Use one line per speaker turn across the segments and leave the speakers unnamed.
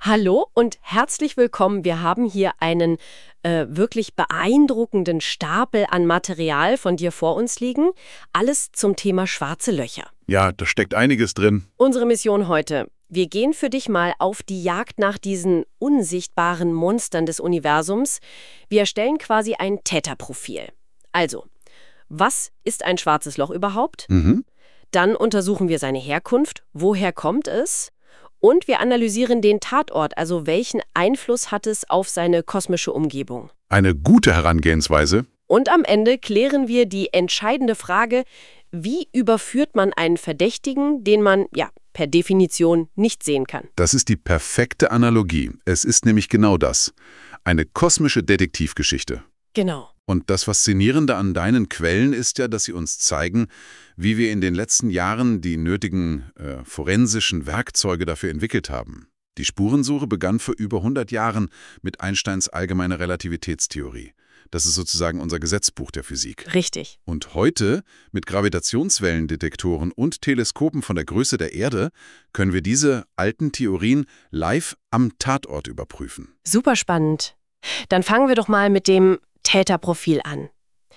Hallo und herzlich willkommen. Wir haben hier einen wirklich beeindruckenden Stapel an Material von dir vor uns liegen. Alles zum Thema schwarze Löcher.
Ja, da steckt einiges drin.
Unsere Mission heute. Wir gehen für dich mal auf die Jagd nach diesen unsichtbaren Monstern des Universums. Wir erstellen quasi ein Täterprofil. Also, was ist ein schwarzes Loch überhaupt? Dann untersuchen wir seine Herkunft. Woher kommt es? Und wir analysieren den Tatort, also welchen Einfluss hat es auf seine kosmische Umgebung.
Eine gute Herangehensweise.
Und am Ende klären wir die entscheidende Frage, wie überführt man einen Verdächtigen, den man, ja, per Definition nicht sehen kann.
Das ist die perfekte Analogie. Es ist nämlich genau das. Eine kosmische Detektivgeschichte.
Genau.
Und das Faszinierende an deinen Quellen ist ja, dass sie uns zeigen, wie wir in den letzten Jahren die nötigen forensischen Werkzeuge dafür entwickelt haben. Die Spurensuche begann vor über 100 Jahren mit Einsteins allgemeiner Relativitätstheorie. Das ist sozusagen unser Gesetzbuch der Physik.
Richtig.
Und heute, mit Gravitationswellendetektoren und Teleskopen von der Größe der Erde, können wir diese alten Theorien live am Tatort überprüfen.
Super spannend. Dann fangen wir doch mal mit dem Täterprofil an.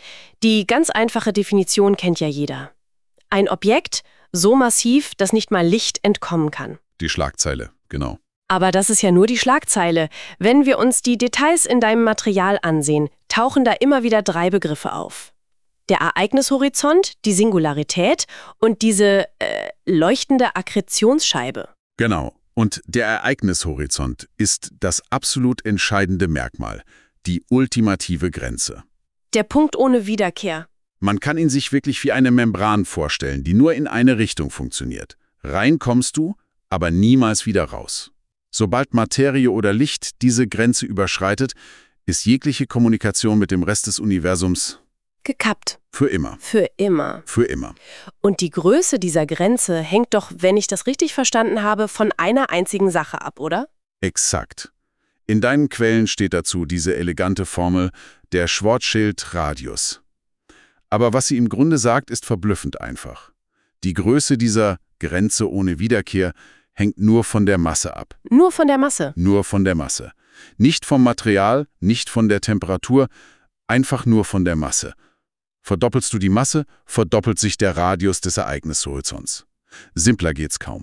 Die ganz einfache Definition kennt ja jeder. Ein Objekt so massiv, dass nicht mal Licht entkommen kann.
Die Schlagzeile, genau.
Aber das ist ja nur die Schlagzeile. Wenn wir uns die Details in deinem Material ansehen, tauchen da immer wieder 3 Begriffe auf. Der Ereignishorizont, die Singularität und diese leuchtende Akkretionsscheibe.
Genau. Und der Ereignishorizont ist das absolut entscheidende Merkmal, die ultimative Grenze.
Der Punkt ohne Wiederkehr.
Man kann ihn sich wirklich wie eine Membran vorstellen, die nur in eine Richtung funktioniert. Rein kommst du, aber niemals wieder raus. Sobald Materie oder Licht diese Grenze überschreitet, ist jegliche Kommunikation mit dem Rest des Universums
gekappt.
Für immer.
Für immer.
Für immer.
Und die Größe dieser Grenze hängt doch, wenn ich das richtig verstanden habe, von einer einzigen Sache ab, oder?
Exakt. In deinen Quellen steht dazu diese elegante Formel, der Schwarzschild-Radius. Aber was sie im Grunde sagt, ist verblüffend einfach. Die Größe dieser Grenze ohne Wiederkehr hängt nur von der Masse ab.
Nur von der Masse?
Nur von der Masse. Nicht vom Material, nicht von der Temperatur, einfach nur von der Masse. Verdoppelst du die Masse, verdoppelt sich der Radius des Ereignishorizonts. Simpler geht's kaum.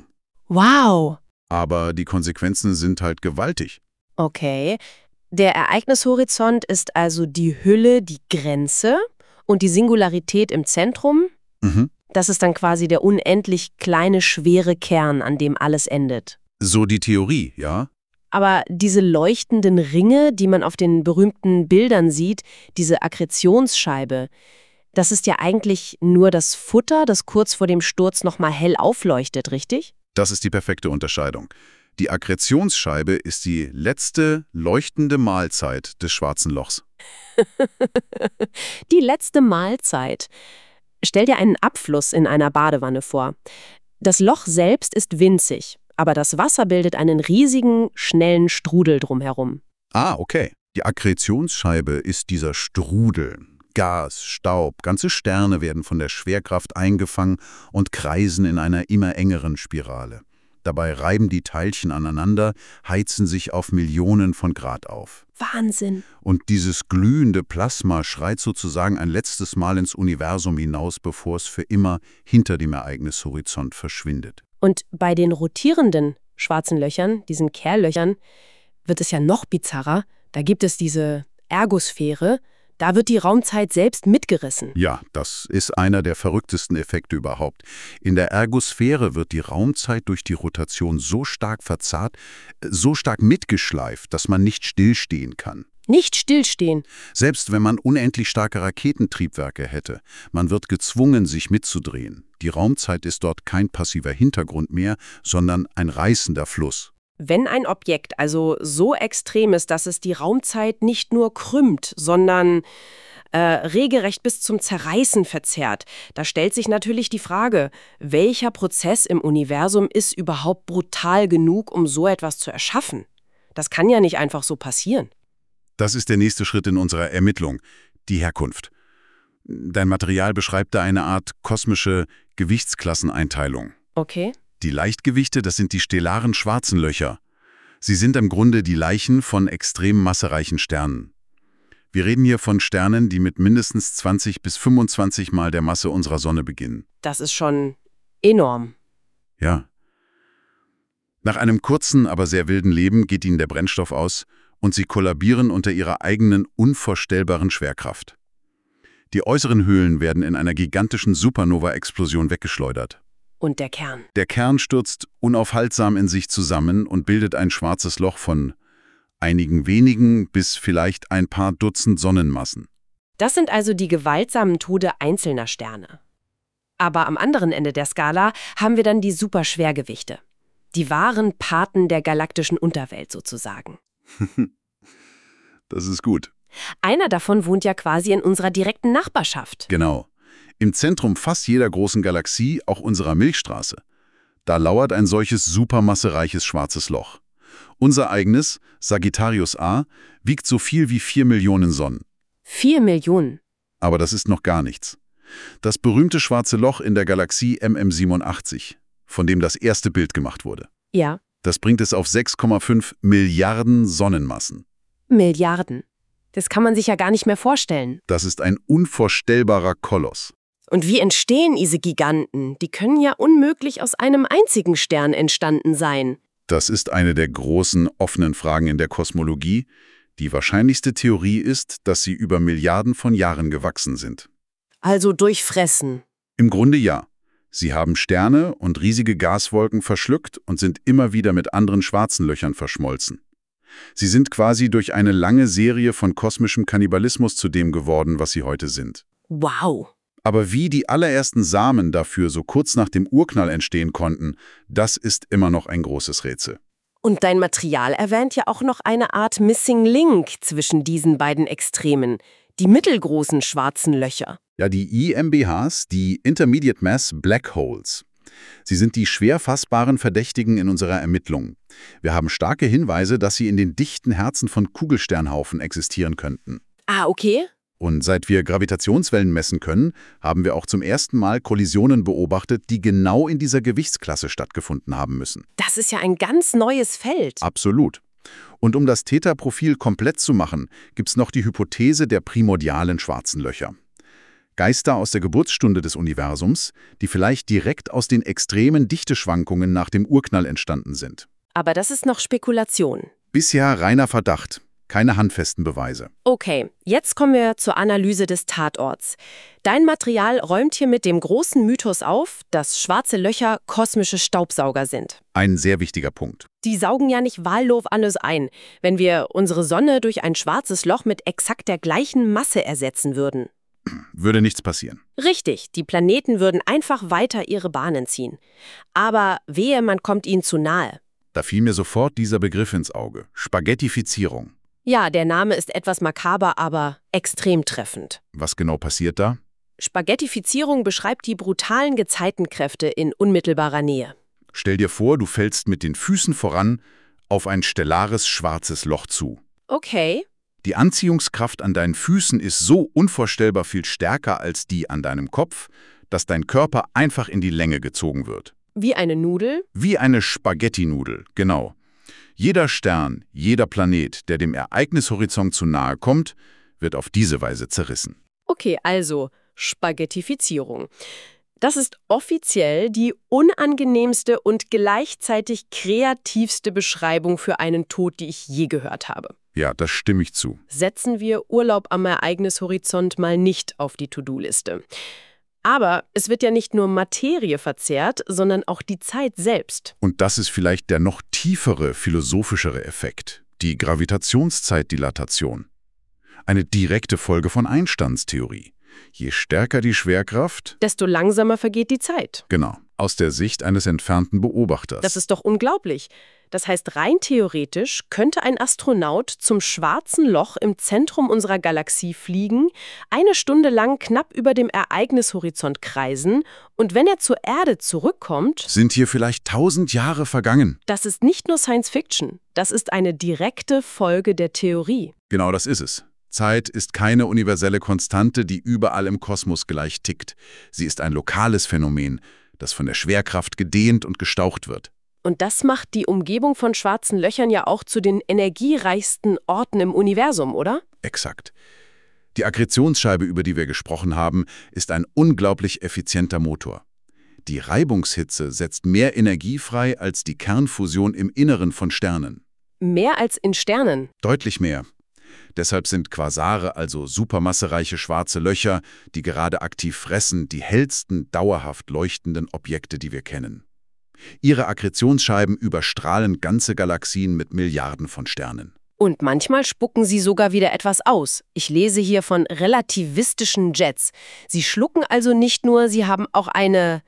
Wow!
Aber die Konsequenzen sind halt gewaltig.
Okay. Der Ereignishorizont ist also die Hülle, die Grenze und die Singularität im Zentrum. Das ist dann quasi der unendlich kleine, schwere Kern, an dem alles endet.
So die Theorie, ja?
Aber diese leuchtenden Ringe, die man auf den berühmten Bildern sieht, diese Akkretionsscheibe, das ist ja eigentlich nur das Futter, das kurz vor dem Sturz nochmal hell aufleuchtet, richtig?
Das ist die perfekte Unterscheidung. Die Akkretionsscheibe ist die letzte leuchtende Mahlzeit des schwarzen Lochs.
Die letzte Mahlzeit. Stell dir einen Abfluss in einer Badewanne vor. Das Loch selbst ist winzig, aber das Wasser bildet einen riesigen, schnellen Strudel drumherum.
Ah, okay. Die Akkretionsscheibe ist dieser Strudel. Gas, Staub, ganze Sterne werden von der Schwerkraft eingefangen und kreisen in einer immer engeren Spirale. Dabei reiben die Teilchen aneinander, heizen sich auf Millionen von Grad auf.
Wahnsinn!
Und dieses glühende Plasma schreit sozusagen ein letztes Mal ins Universum hinaus, bevor es für immer hinter dem Ereignishorizont verschwindet.
Und bei den rotierenden schwarzen Löchern, diesen Kerllöchern, wird es ja noch bizarrer. Da gibt es diese Ergosphäre. Da wird die Raumzeit selbst mitgerissen.
Ja, das ist einer der verrücktesten Effekte überhaupt. In der Ergosphäre wird die Raumzeit durch die Rotation so stark verzerrt, so stark mitgeschleift, dass man nicht stillstehen kann.
Nicht stillstehen.
Selbst wenn man unendlich starke Raketentriebwerke hätte, man wird gezwungen, sich mitzudrehen. Die Raumzeit ist dort kein passiver Hintergrund mehr, sondern ein reißender Fluss.
Wenn ein Objekt also so extrem ist, dass es die Raumzeit nicht nur krümmt, sondern regelrecht bis zum Zerreißen verzerrt, da stellt sich natürlich die Frage, welcher Prozess im Universum ist überhaupt brutal genug, um so etwas zu erschaffen? Das kann ja nicht einfach so passieren.
Das ist der nächste Schritt in unserer Ermittlung, die Herkunft. Dein Material beschreibt da eine Art kosmische Gewichtsklasseneinteilung.
Okay.
Die Leichtgewichte, das sind die stellaren schwarzen Löcher. Sie sind im Grunde die Leichen von extrem massereichen Sternen. Wir reden hier von Sternen, die mit mindestens 20 bis 25 Mal der Masse unserer Sonne beginnen.
Das ist schon enorm.
Ja. Nach einem kurzen, aber sehr wilden Leben geht ihnen der Brennstoff aus und sie kollabieren unter ihrer eigenen unvorstellbaren Schwerkraft. Die äußeren Höhlen werden in einer gigantischen Supernova-Explosion weggeschleudert.
Und der Kern?
Der Kern stürzt unaufhaltsam in sich zusammen und bildet ein schwarzes Loch von einigen wenigen bis vielleicht ein paar Dutzend Sonnenmassen.
Das sind also die gewaltsamen Tode einzelner Sterne. Aber am anderen Ende der Skala haben wir dann die Superschwergewichte. Die wahren Paten der galaktischen Unterwelt sozusagen.
Das ist gut.
Einer davon wohnt ja quasi in unserer direkten Nachbarschaft.
Genau. Im Zentrum fast jeder großen Galaxie, auch unserer Milchstraße. Da lauert ein solches supermassereiches schwarzes Loch. Unser eigenes, Sagittarius A, wiegt so viel wie 4 Millionen Sonnen.
4 Millionen?
Aber das ist noch gar nichts. Das berühmte schwarze Loch in der Galaxie MM87, von dem das erste Bild gemacht wurde.
Ja.
Das bringt es auf 6,5 Milliarden Sonnenmassen.
Milliarden. Das kann man sich ja gar nicht mehr vorstellen.
Das ist ein unvorstellbarer Koloss.
Und wie entstehen diese Giganten? Die können ja unmöglich aus einem einzigen Stern entstanden sein.
Das ist eine der großen, offenen Fragen in der Kosmologie. Die wahrscheinlichste Theorie ist, dass sie über Milliarden von Jahren gewachsen sind.
Also durch Fressen.
Im Grunde ja. Sie haben Sterne und riesige Gaswolken verschluckt und sind immer wieder mit anderen schwarzen Löchern verschmolzen. Sie sind quasi durch eine lange Serie von kosmischem Kannibalismus zu dem geworden, was sie heute sind.
Wow.
Aber wie die allerersten Samen dafür so kurz nach dem Urknall entstehen konnten, das ist immer noch ein großes Rätsel.
Und dein Material erwähnt ja auch noch eine Art Missing Link zwischen diesen beiden Extremen, die mittelgroßen schwarzen Löcher.
Ja, die IMBHs, die Intermediate Mass Black Holes. Sie sind die schwer fassbaren Verdächtigen in unserer Ermittlung. Wir haben starke Hinweise, dass sie in den dichten Herzen von Kugelsternhaufen existieren könnten.
Ah, okay.
Und seit wir Gravitationswellen messen können, haben wir auch zum ersten Mal Kollisionen beobachtet, die genau in dieser Gewichtsklasse stattgefunden haben müssen.
Das ist ja ein ganz neues Feld.
Absolut. Und um das Theta-Profil komplett zu machen, gibt es noch die Hypothese der primordialen schwarzen Löcher. Geister aus der Geburtsstunde des Universums, die vielleicht direkt aus den extremen Dichteschwankungen nach dem Urknall entstanden sind.
Aber das ist noch Spekulation.
Bisher reiner Verdacht, keine handfesten Beweise.
Okay, jetzt kommen wir zur Analyse des Tatorts. Dein Material räumt hier mit dem großen Mythos auf, dass schwarze Löcher kosmische Staubsauger sind.
Ein sehr wichtiger Punkt.
Die saugen ja nicht wahllos alles ein, wenn wir unsere Sonne durch ein schwarzes Loch mit exakt der gleichen Masse ersetzen würden.
Würde nichts passieren.
Richtig, die Planeten würden einfach weiter ihre Bahnen ziehen. Aber wehe, man kommt ihnen zu nahe.
Da fiel mir sofort dieser Begriff ins Auge. Spaghettifizierung.
Ja, der Name ist etwas makaber, aber extrem treffend.
Was genau passiert da?
Spaghettifizierung beschreibt die brutalen Gezeitenkräfte in unmittelbarer Nähe.
Stell dir vor, du fällst mit den Füßen voran auf ein stellares schwarzes Loch zu.
Okay.
Die Anziehungskraft an deinen Füßen ist so unvorstellbar viel stärker als die an deinem Kopf, dass dein Körper einfach in die Länge gezogen wird.
Wie eine Nudel?
Wie eine Spaghetti-Nudel, genau. Jeder Stern, jeder Planet, der dem Ereignishorizont zu nahe kommt, wird auf diese Weise zerrissen.
Okay, also Spaghettifizierung. Das ist offiziell die unangenehmste und gleichzeitig kreativste Beschreibung für einen Tod, die ich je gehört habe.
Ja, das stimme ich zu.
Setzen wir Urlaub am Ereignishorizont mal nicht auf die To-Do-Liste. Aber es wird ja nicht nur Materie verzehrt, sondern auch die Zeit selbst.
Und das ist vielleicht der noch tiefere, philosophischere Effekt, die Gravitationszeitdilatation. Eine direkte Folge von Einsteins Theorie. Je stärker die Schwerkraft,
desto langsamer vergeht die Zeit.
Genau, aus der Sicht eines entfernten Beobachters.
Das ist doch unglaublich. Das heißt, rein theoretisch könnte ein Astronaut zum schwarzen Loch im Zentrum unserer Galaxie fliegen, 1 Stunde lang knapp über dem Ereignishorizont kreisen und wenn er zur Erde zurückkommt,
sind hier vielleicht 1000 Jahre vergangen.
Das ist nicht nur Science Fiction, das ist eine direkte Folge der Theorie.
Genau das ist es. Zeit ist keine universelle Konstante, die überall im Kosmos gleich tickt. Sie ist ein lokales Phänomen, das von der Schwerkraft gedehnt und gestaucht wird.
Und das macht die Umgebung von schwarzen Löchern ja auch zu den energiereichsten Orten im Universum, oder?
Exakt. Die Akkretionsscheibe, über die wir gesprochen haben, ist ein unglaublich effizienter Motor. Die Reibungshitze setzt mehr Energie frei als die Kernfusion im Inneren von Sternen.
Mehr als in Sternen.
Deutlich mehr. Deshalb sind Quasare, also supermassereiche schwarze Löcher, die gerade aktiv fressen, die hellsten, dauerhaft leuchtenden Objekte, die wir kennen. Ihre Akkretionsscheiben überstrahlen ganze Galaxien mit Milliarden von Sternen.
Und manchmal spucken sie sogar wieder etwas aus. Ich lese hier von relativistischen Jets. Sie schlucken also nicht nur, sie haben auch eine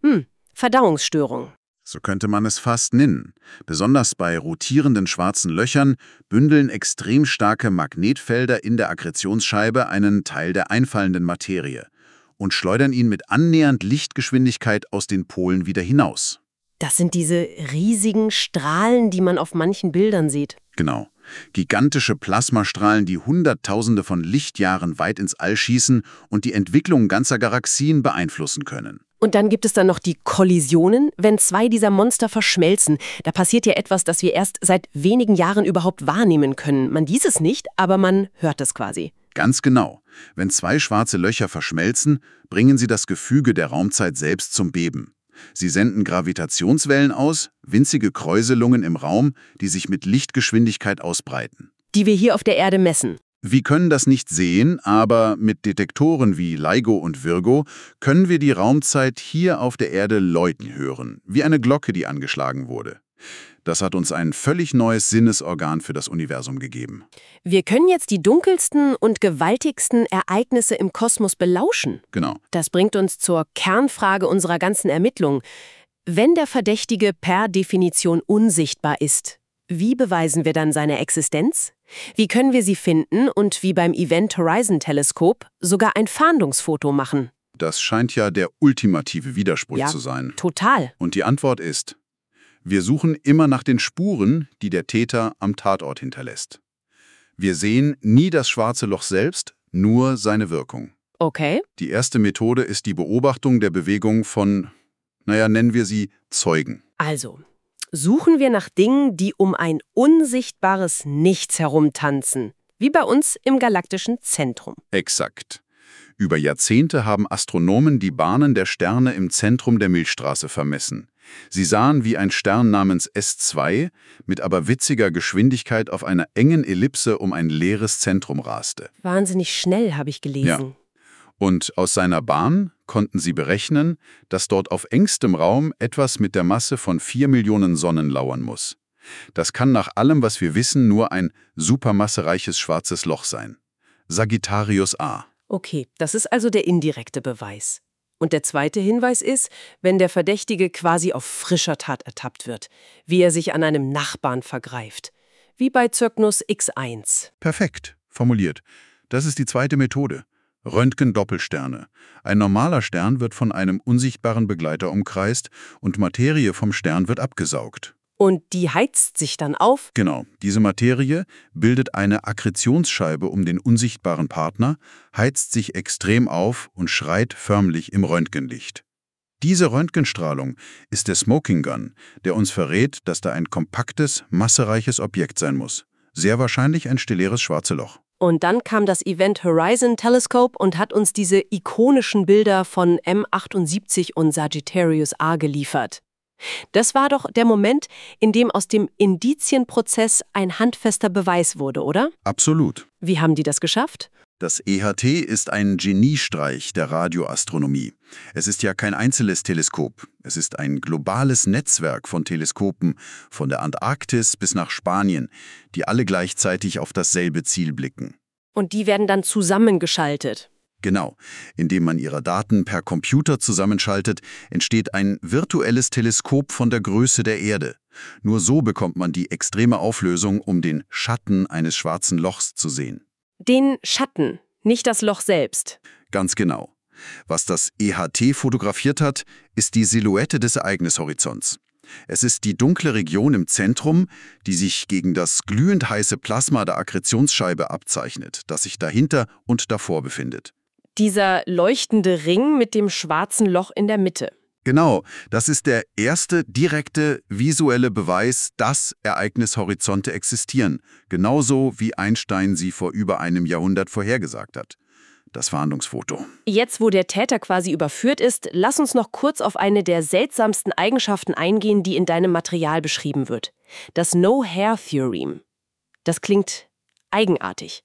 Verdauungsstörung.
So könnte man es fast nennen. Besonders bei rotierenden schwarzen Löchern bündeln extrem starke Magnetfelder in der Akkretionsscheibe einen Teil der einfallenden Materie und schleudern ihn mit annähernd Lichtgeschwindigkeit aus den Polen wieder hinaus.
Das sind diese riesigen Strahlen, die man auf manchen Bildern sieht.
Genau. Gigantische Plasmastrahlen, die Hunderttausende von Lichtjahren weit ins All schießen und die Entwicklung ganzer Galaxien beeinflussen können.
Und dann gibt es dann noch die Kollisionen, wenn zwei dieser Monster verschmelzen. Da passiert ja etwas, das wir erst seit wenigen Jahren überhaupt wahrnehmen können. Man sieht es nicht, aber man hört es quasi.
Ganz genau. Wenn zwei schwarze Löcher verschmelzen, bringen sie das Gefüge der Raumzeit selbst zum Beben. Sie senden Gravitationswellen aus, winzige Kräuselungen im Raum, die sich mit Lichtgeschwindigkeit ausbreiten.
Die wir hier auf der Erde messen.
Wir können das nicht sehen, aber mit Detektoren wie LIGO und Virgo können wir die Raumzeit hier auf der Erde läuten hören, wie eine Glocke, die angeschlagen wurde. Das hat uns ein völlig neues Sinnesorgan für das Universum gegeben.
Wir können jetzt die dunkelsten und gewaltigsten Ereignisse im Kosmos belauschen.
Genau.
Das bringt uns zur Kernfrage unserer ganzen Ermittlungen. Wenn der Verdächtige per Definition unsichtbar ist, wie beweisen wir dann seine Existenz? Wie können wir sie finden und wie beim Event Horizon Teleskop sogar ein Fahndungsfoto machen?
Das scheint ja der ultimative Widerspruch zu sein.
Total.
Und die Antwort ist: Wir suchen immer nach den Spuren, die der Täter am Tatort hinterlässt. Wir sehen nie das schwarze Loch selbst, nur seine Wirkung.
Okay.
Die erste Methode ist die Beobachtung der Bewegung von, nennen wir sie Zeugen.
Also, suchen wir nach Dingen, die um ein unsichtbares Nichts herumtanzen, wie bei uns im galaktischen Zentrum.
Exakt. Über Jahrzehnte haben Astronomen die Bahnen der Sterne im Zentrum der Milchstraße vermessen. Sie sahen, wie ein Stern namens S2 mit aber witziger Geschwindigkeit auf einer engen Ellipse um ein leeres Zentrum raste.
Wahnsinnig schnell, habe ich gelesen.
Ja. Und aus seiner Bahn konnten sie berechnen, dass dort auf engstem Raum etwas mit der Masse von 4 Millionen Sonnen lauern muss. Das kann nach allem, was wir wissen, nur ein supermassereiches schwarzes Loch sein. Sagittarius A.
Okay, das ist also der indirekte Beweis. Und der zweite Hinweis ist, wenn der Verdächtige quasi auf frischer Tat ertappt wird, wie er sich an einem Nachbarn vergreift. Wie bei Cygnus X1.
Perfekt formuliert. Das ist die zweite Methode. Röntgen-Doppelsterne. Ein normaler Stern wird von einem unsichtbaren Begleiter umkreist und Materie vom Stern wird abgesaugt.
Und die heizt sich dann auf?
Genau. Diese Materie bildet eine Akkretionsscheibe um den unsichtbaren Partner, heizt sich extrem auf und schreit förmlich im Röntgenlicht. Diese Röntgenstrahlung ist der Smoking Gun, der uns verrät, dass da ein kompaktes, massereiches Objekt sein muss. Sehr wahrscheinlich ein stelläres schwarze Loch.
Und dann kam das Event Horizon Teleskop und hat uns diese ikonischen Bilder von M78 und Sagittarius A geliefert. Das war doch der Moment, in dem aus dem Indizienprozess ein handfester Beweis wurde, oder?
Absolut.
Wie haben die das geschafft?
Das EHT ist ein Geniestreich der Radioastronomie. Es ist ja kein einzelnes Teleskop. Es ist ein globales Netzwerk von Teleskopen, von der Antarktis bis nach Spanien, die alle gleichzeitig auf dasselbe Ziel blicken.
Und die werden dann zusammengeschaltet.
Genau. Indem man ihre Daten per Computer zusammenschaltet, entsteht ein virtuelles Teleskop von der Größe der Erde. Nur so bekommt man die extreme Auflösung, um den Schatten eines schwarzen Lochs zu sehen.
Den Schatten, nicht das Loch selbst.
Ganz genau. Was das EHT fotografiert hat, ist die Silhouette des Ereignishorizonts. Es ist die dunkle Region im Zentrum, die sich gegen das glühend heiße Plasma der Akkretionsscheibe abzeichnet, das sich dahinter und davor befindet.
Dieser leuchtende Ring mit dem schwarzen Loch in der Mitte.
Genau, das ist der erste direkte visuelle Beweis, dass Ereignishorizonte existieren, genauso wie Einstein sie vor über einem Jahrhundert vorhergesagt hat. Das Fahndungsfoto.
Jetzt, wo der Täter quasi überführt ist, lass uns noch kurz auf eine der seltsamsten Eigenschaften eingehen, die in deinem Material beschrieben wird. Das No-Hair-Theorem. Das klingt eigenartig.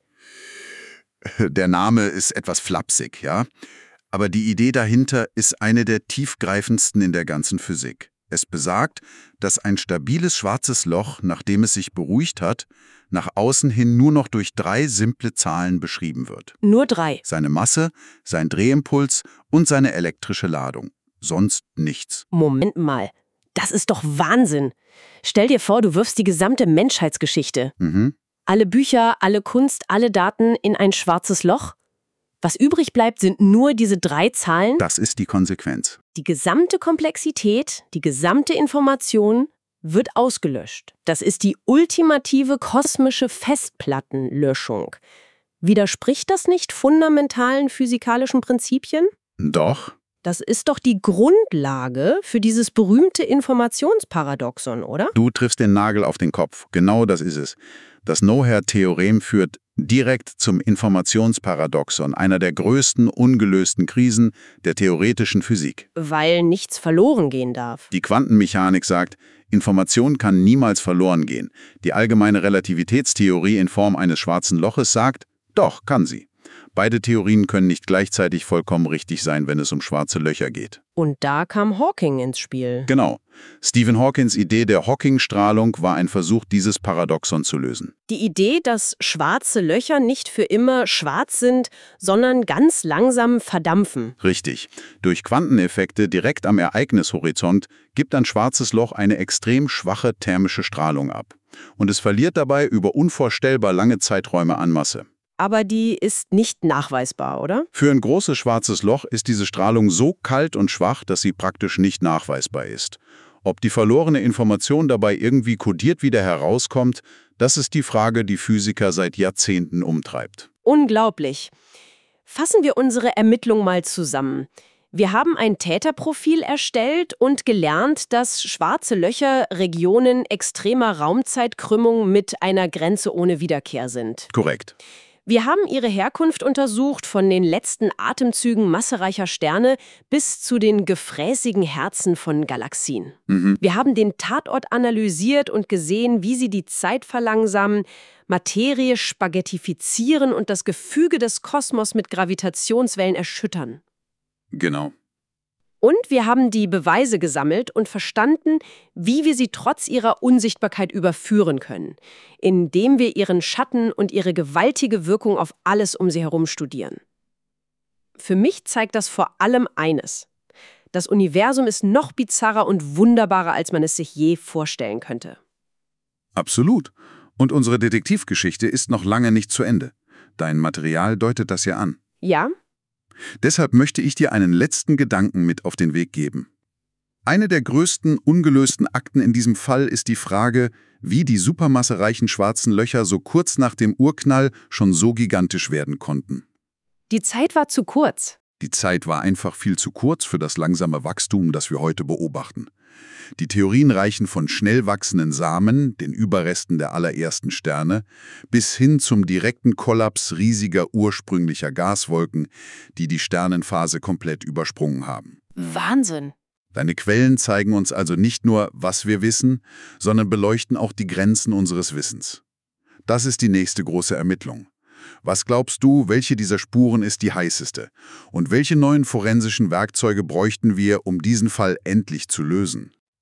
Der Name ist etwas flapsig, ja? Aber die Idee dahinter ist eine der tiefgreifendsten in der ganzen Physik. Es besagt, dass ein stabiles schwarzes Loch, nachdem es sich beruhigt hat, nach außen hin nur noch durch 3 simple Zahlen beschrieben wird.
Nur 3.
Seine Masse, sein Drehimpuls und seine elektrische Ladung. Sonst nichts.
Moment mal, das ist doch Wahnsinn. Stell dir vor, du wirfst die gesamte Menschheitsgeschichte. Alle Bücher, alle Kunst, alle Daten in ein schwarzes Loch. Was übrig bleibt, sind nur diese 3 Zahlen.
Das ist die Konsequenz.
Die gesamte Komplexität, die gesamte Information wird ausgelöscht. Das ist die ultimative kosmische Festplattenlöschung. Widerspricht das nicht fundamentalen physikalischen Prinzipien?
Doch.
Das ist doch die Grundlage für dieses berühmte Informationsparadoxon, oder?
Du triffst den Nagel auf den Kopf. Genau das ist es. Das No-Hair-Theorem führt direkt zum Informationsparadoxon, einer der größten ungelösten Krisen der theoretischen Physik.
Weil nichts verloren gehen darf.
Die Quantenmechanik sagt, Information kann niemals verloren gehen. Die allgemeine Relativitätstheorie in Form eines schwarzen Loches sagt, doch, kann sie. Beide Theorien können nicht gleichzeitig vollkommen richtig sein, wenn es um schwarze Löcher geht.
Und da kam Hawking ins Spiel.
Genau. Stephen Hawkings Idee der Hawking-Strahlung war ein Versuch, dieses Paradoxon zu lösen.
Die Idee, dass schwarze Löcher nicht für immer schwarz sind, sondern ganz langsam verdampfen.
Richtig. Durch Quanteneffekte direkt am Ereignishorizont gibt ein schwarzes Loch eine extrem schwache thermische Strahlung ab. Und es verliert dabei über unvorstellbar lange Zeiträume an Masse.
Aber die ist nicht nachweisbar, oder?
Für ein großes schwarzes Loch ist diese Strahlung so kalt und schwach, dass sie praktisch nicht nachweisbar ist. Ob die verlorene Information dabei irgendwie kodiert wieder herauskommt, das ist die Frage, die Physiker seit Jahrzehnten umtreibt.
Unglaublich. Fassen wir unsere Ermittlung mal zusammen. Wir haben ein Täterprofil erstellt und gelernt, dass schwarze Löcher Regionen extremer Raumzeitkrümmung mit einer Grenze ohne Wiederkehr sind.
Korrekt.
Wir haben ihre Herkunft untersucht, von den letzten Atemzügen massereicher Sterne bis zu den gefräßigen Herzen von Galaxien. Wir haben den Tatort analysiert und gesehen, wie sie die Zeit verlangsamen, Materie spaghettifizieren und das Gefüge des Kosmos mit Gravitationswellen erschüttern.
Genau.
Und wir haben die Beweise gesammelt und verstanden, wie wir sie trotz ihrer Unsichtbarkeit überführen können, indem wir ihren Schatten und ihre gewaltige Wirkung auf alles um sie herum studieren. Für mich zeigt das vor allem eines: Das Universum ist noch bizarrer und wunderbarer, als man es sich je vorstellen könnte.
Absolut. Und unsere Detektivgeschichte ist noch lange nicht zu Ende. Dein Material deutet das ja an.
Ja?
Deshalb möchte ich dir einen letzten Gedanken mit auf den Weg geben. Eine der größten ungelösten Akten in diesem Fall ist die Frage, wie die supermassereichen schwarzen Löcher so kurz nach dem Urknall schon so gigantisch werden konnten.
Die Zeit war zu kurz.
Die Zeit war einfach viel zu kurz für das langsame Wachstum, das wir heute beobachten. Die Theorien reichen von schnell wachsenden Samen, den Überresten der allerersten Sterne, bis hin zum direkten Kollaps riesiger ursprünglicher Gaswolken, die die Sternenphase komplett übersprungen haben.
Wahnsinn.
Deine Quellen zeigen uns also nicht nur, was wir wissen, sondern beleuchten auch die Grenzen unseres Wissens. Das ist die nächste große Ermittlung. Was glaubst du, welche dieser Spuren ist die heißeste? Und welche neuen forensischen Werkzeuge bräuchten wir, um diesen Fall endlich zu lösen?